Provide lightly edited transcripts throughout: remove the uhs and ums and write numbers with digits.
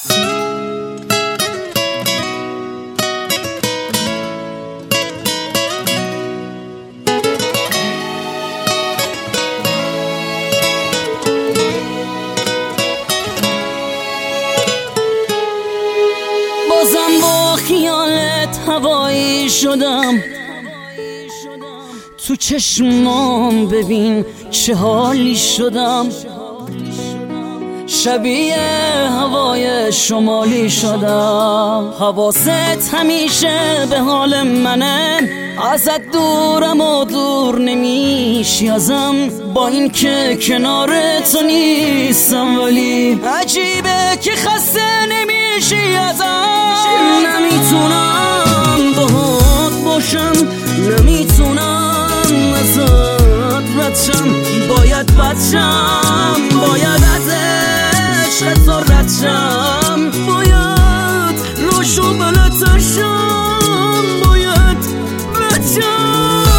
بازم با خیالت هوایی شدم، تو چشمام ببین چه حالی شدم، شبیه هوای شمالی شدم. حواست همیشه به حال منه، ازت دورم و دور نمیشی ازم، با این که کنار تو نیستم ولی عجیبه که خسته نمیشی ازم. نمیتونم باهات باشم، نمیتونم ازت رد شم، باید بد شم، باید از عشق تو رد شم، باید روشو بلتر شم، باید رد شم.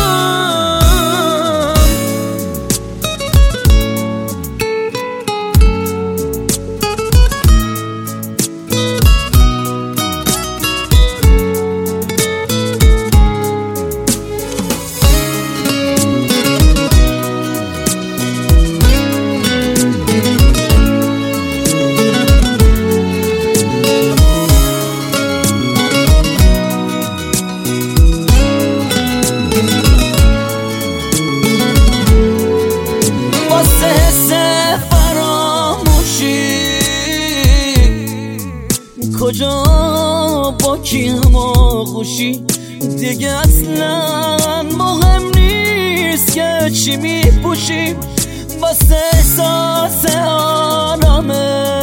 کجا با کی هم آغوشی دیگه اصلا مهم نیست که چی میپوشی، واسه احساس آرامش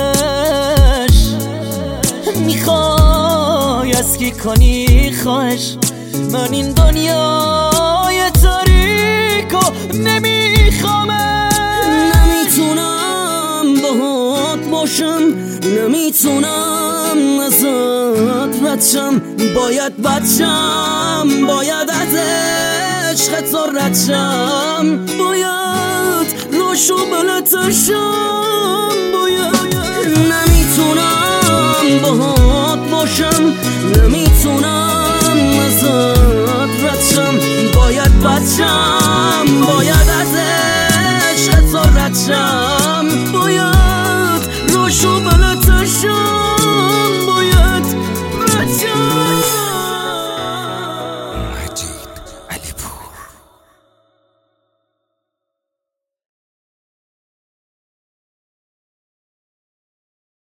میخوای از کی کنی خواهش. من این دنیای تاریکو نمیخوامه، نمیتونم باهات باشم، نمیتونم ازت رد شم، باید بد شم، باید از عشق تو رد شم، باید روشو بلتر شم، باید نمیتونم باهات باشم، نمیتونم ازت رد شم، باید بد شم.